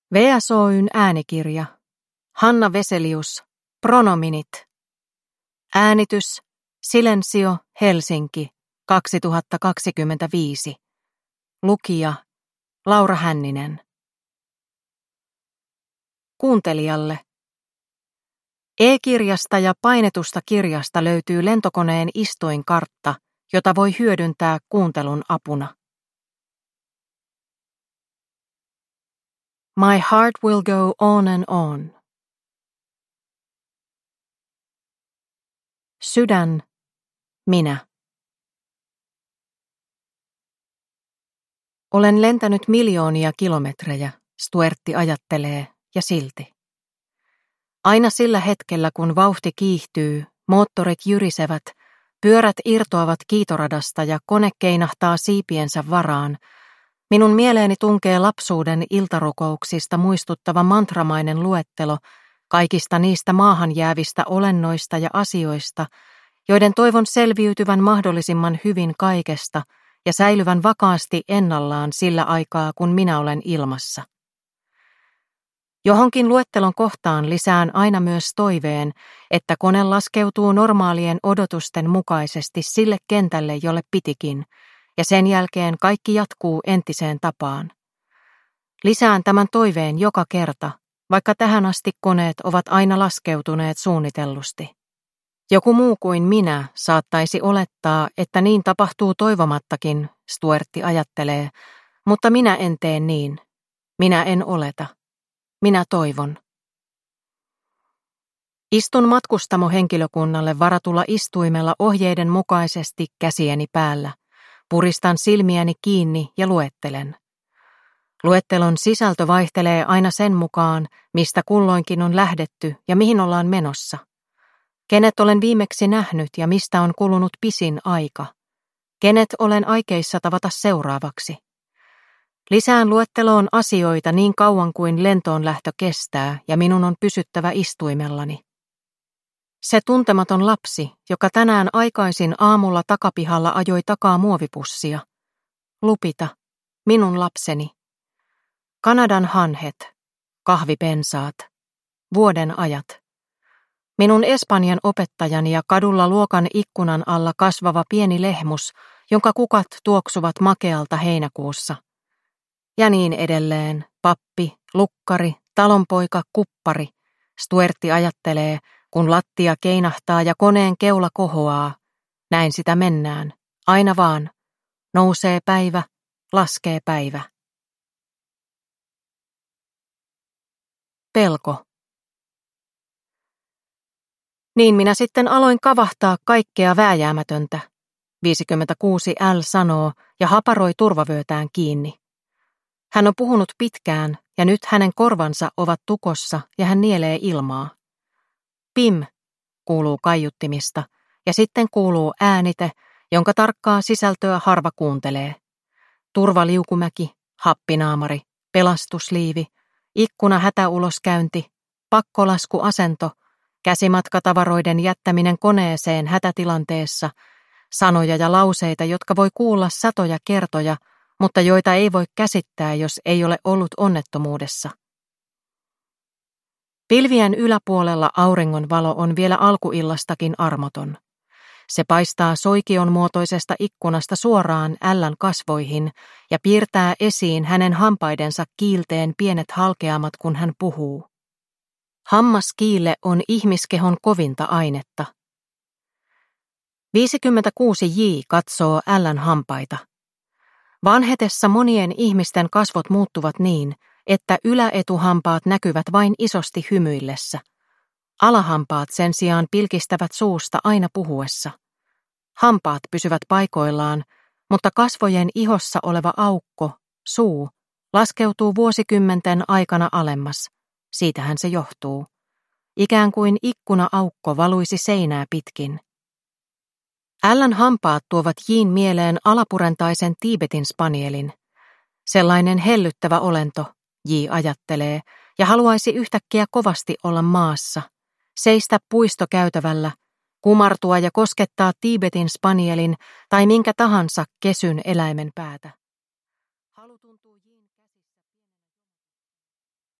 VSOY:n äänikirja. Hanna Veselius. Pronominit. Äänitys. Silensio, Helsinki, 2025. Lukija. Laura Hänninen. Kuuntelijalle. E-kirjasta ja painetusta kirjasta löytyy lentokoneen istuinkartta, jota voi hyödyntää kuuntelun apuna. My heart will go on and on. Sydän, minä. Olen lentänyt miljoonia kilometrejä, Stuartti ajattelee, ja silti. Aina sillä hetkellä, kun vauhti kiihtyy, moottorit jyrisevät, pyörät irtoavat kiitoradasta ja kone keinahtaa siipiensä varaan, minun mieleeni tunkee lapsuuden iltarukouksista muistuttava mantramainen luettelo kaikista niistä maahan jäävistä olennoista ja asioista, joiden toivon selviytyvän mahdollisimman hyvin kaikesta ja säilyvän vakaasti ennallaan sillä aikaa, kun minä olen ilmassa. Johonkin luettelon kohtaan lisään aina myös toiveen, että kone laskeutuu normaalien odotusten mukaisesti sille kentälle, jolle pitikin, ja sen jälkeen kaikki jatkuu entiseen tapaan. Lisään tämän toiveen joka kerta, vaikka tähän asti koneet ovat aina laskeutuneet suunnitellusti. Joku muu kuin minä saattaisi olettaa, että niin tapahtuu toivomattakin, Stuartti ajattelee, mutta minä en tee niin. Minä en oleta. Minä toivon. Istun matkustamohenkilökunnalle varatulla istuimella ohjeiden mukaisesti käsieni päällä. Puristan silmiäni kiinni ja luettelen. Luettelon sisältö vaihtelee aina sen mukaan, mistä kulloinkin on lähdetty ja mihin ollaan menossa. Kenet olen viimeksi nähnyt ja mistä on kulunut pisin aika. Kenet olen aikeissa tavata seuraavaksi. Lisään luetteloon asioita niin kauan kuin lentoon lähtö kestää ja minun on pysyttävä istuimellani. Se tuntematon lapsi, joka tänään aikaisin aamulla takapihalla ajoi takaa muovipussia. Lupita, minun lapseni. Kanadan hanhet, kahvipensaat, vuoden ajat. Minun Espanjan opettajani ja kadulla luokan ikkunan alla kasvava pieni lehmus, jonka kukat tuoksuvat makealta heinäkuussa. Ja niin edelleen, pappi, lukkari, talonpoika, kuppari, Stuartti ajattelee, kun lattia keinahtaa ja koneen keula kohoaa. Näin sitä mennään, aina vaan. Nousee päivä, laskee päivä. Pelko. Niin minä sitten aloin kavahtaa kaikkea vääjäämätöntä, 56L sanoo ja haparoi turvavyötään kiinni. Hän on puhunut pitkään ja nyt hänen korvansa ovat tukossa ja hän nielee ilmaa. Pim, kuuluu kaiuttimista ja sitten kuuluu äänite, jonka tarkkaa sisältöä harva kuuntelee. Turvaliukumäki, happinaamari, pelastusliivi, ikkuna hätäuloskäynti, pakkolaskuasento, käsimatkatavaroiden jättäminen koneeseen hätätilanteessa, sanoja ja lauseita, jotka voi kuulla satoja kertoja, mutta joita ei voi käsittää, jos ei ole ollut onnettomuudessa. Pilvien yläpuolella auringon valo on vielä alkuillastakin armoton. Se paistaa soikion muotoisesta ikkunasta suoraan Ällän kasvoihin ja piirtää esiin hänen hampaidensa kiilteen pienet halkeamat, kun hän puhuu. Hammaskiille on ihmiskehon kovinta ainetta. 56J katsoo Ällän hampaita. Vanhetessa monien ihmisten kasvot muuttuvat niin, että yläetuhampaat näkyvät vain isosti hymyillessä. Alahampaat sen sijaan pilkistävät suusta aina puhuessa. Hampaat pysyvät paikoillaan, mutta kasvojen ihossa oleva aukko, suu, laskeutuu vuosikymmenten aikana alemmas. Siitähän se johtuu. Ikään kuin ikkuna-aukko valuisi seinää pitkin. Ällän hampaat tuovat Jin mieleen alapurentaisen Tiibetin spanielin. Sellainen hellyttävä olento, J ajattelee, ja haluaisi yhtäkkiä kovasti olla maassa, seistä puistokäytävällä, kumartua ja koskettaa Tiibetin spanielin tai minkä tahansa kesyn eläimen päätä.